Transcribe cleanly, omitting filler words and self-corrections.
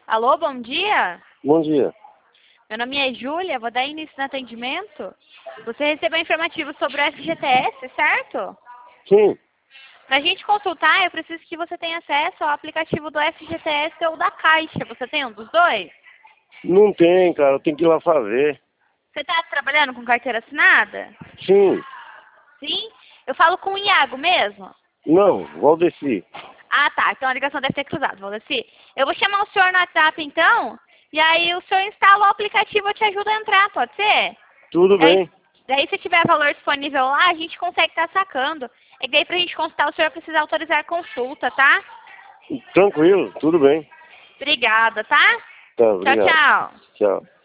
Alô, bom dia. Bom dia. Meu nome é Júlia, vou dar início no atendimento. Você recebeu informativo sobre o FGTS, certo? Sim, Para a gente consultar, eu preciso que você tenha acesso ao aplicativo do FGTS ou da Caixa. Você tem um dos dois? não tem, cara. Eu tenho que ir lá fazer. Você está trabalhando com carteira assinada? Sim. Sim? Eu falo com o Iago mesmo? Não, Valdeci. Ah, tá. Então a ligação deve ter cruzado, Valdeci. Eu vou chamar o senhor no WhatsApp, então, e aí o senhor instala o aplicativo e eu te ajudo a entrar, pode ser? Tudo Daí, bem. daí se tiver valor disponível lá, a gente consegue estar sacando. É que daí pra gente consultar, o senhor precisa autorizar a consulta, tá? Tranquilo, tudo bem. Obrigada, tá? Tá, Tchau, obrigado. tchau. Tchau.